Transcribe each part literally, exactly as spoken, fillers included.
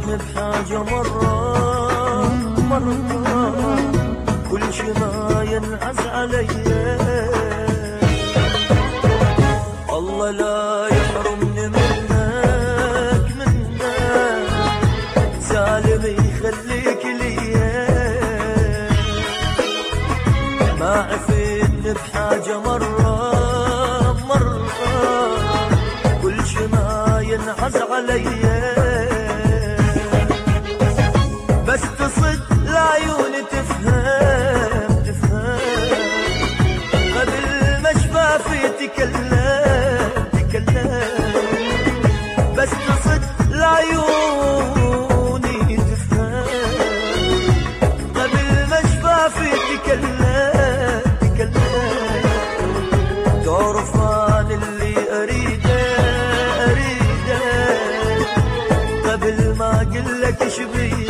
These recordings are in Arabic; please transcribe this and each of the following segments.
عافيتني بحاجة مرة مرة، كل شي ما ينعز عليا. الله لا يحرمني منك منك، سالم يخليك ليا. ما عافيتني بحاجة مرة مرة، كل شي ما ينعز عليا. بس تصد لعيوني تفهم تفهم، قبل ما شفافي تكلم تكلم. بس تصد لعيوني تفهم، قبل ما شفافي تكلم تكلم. تعرف عن اللي أريده أريده، قبل ما أقلك شبيه.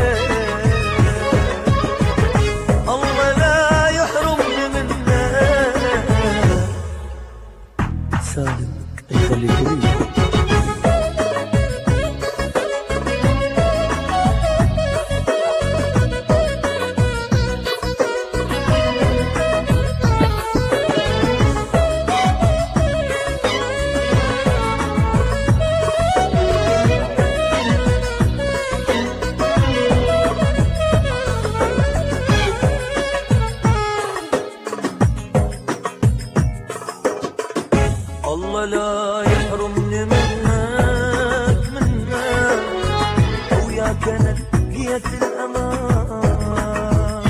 سالم يخليك لي. الله لا يحرمني منك منك، وياك انا لقيت الامان.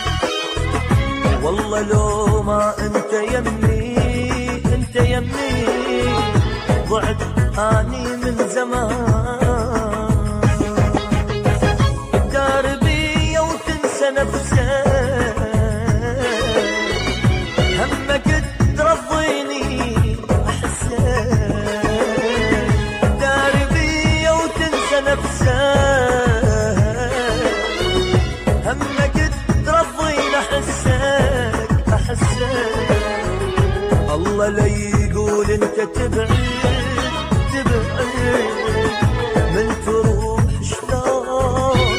والله لو ما انت يمي انت يمي، ضعت اني من زمان. دار بيا وتنسى نفسك، همك ترضيني داربية وتنسى نفسك، همك ترضين أحسك أحسك. الله لا يقول انت تبعد تبعد، من تروح شلون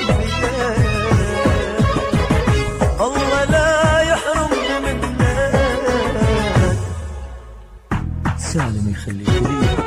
بيك. الله لا يحرمني منك، سالم يخليك لي.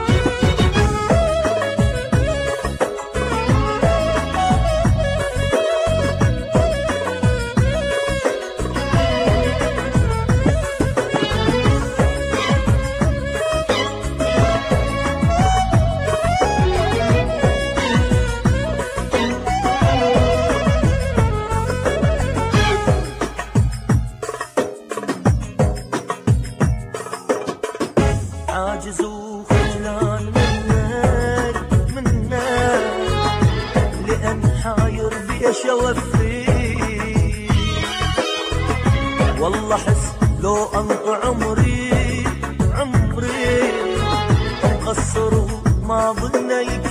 عاجز وخجلان منك منك، لأن حاير بيش أوفي. والله حس لو أنطي عمري عمري مقصر وما ظن